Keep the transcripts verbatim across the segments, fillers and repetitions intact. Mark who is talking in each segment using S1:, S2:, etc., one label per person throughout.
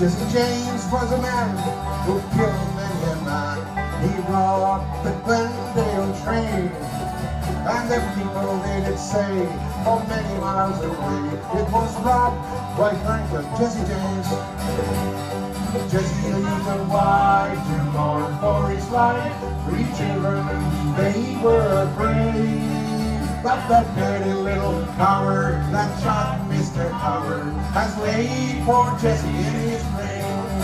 S1: Jesse James was a man who killed many a man. He brought the Glendale train, and the people they did say, from many miles away, it was robbed by Franklin Jesse James. Jesse leaves a wife to mourn for his life, three children, they were afraid. But that dirty little coward that shot Mister Howard has laid poor Jesse in his grave.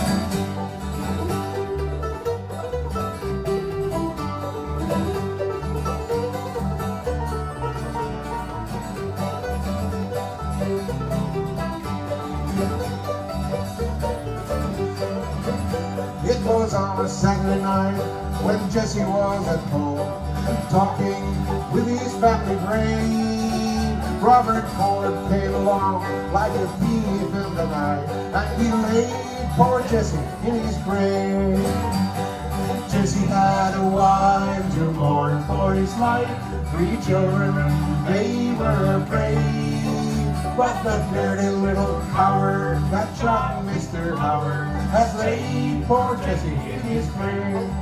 S1: It was on a Saturday night when Jesse was at home, talking with his family brain. Robert Ford came along like a thief in the night, and he laid poor Jesse in his grave. Jesse had a wife to mourn for his life, three children, they were afraid. But that dirty little coward that shot Mister Howard has laid poor Jesse in his grave.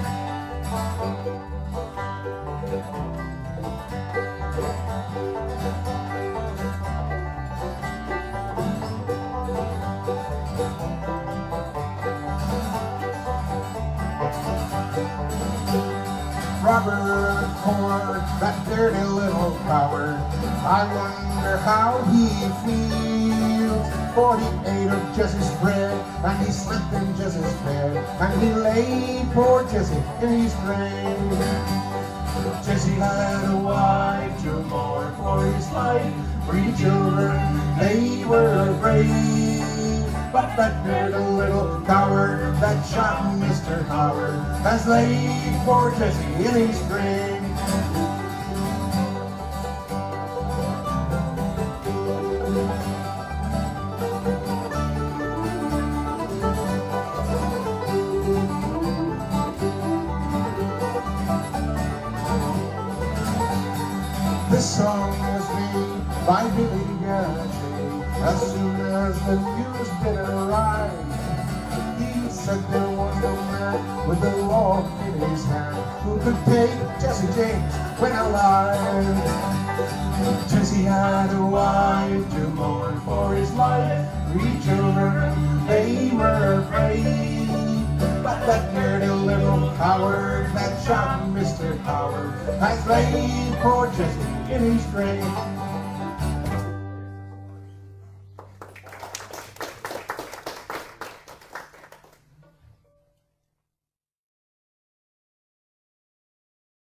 S1: Robert Ford, that dirty little coward, I wonder how he feels. Forty-eight of Jesse's bread, and he slept in Jesse's bed, and he laid poor Jesse in his grave. Jesse had a wife to mourn for his life, three children, they were afraid. But that dirty little coward that shot Mister Howard has laid poor Jesse in his grave. This song was made by Billy Gallagher as soon as the news did arrive. He said there was no man with the law in his hand who could take Jesse James when alive. Jesse had a wife to mourn for his life, three children, they were afraid. But that dirty little coward that shot Mister Howard has laid poor Jesse in his grave.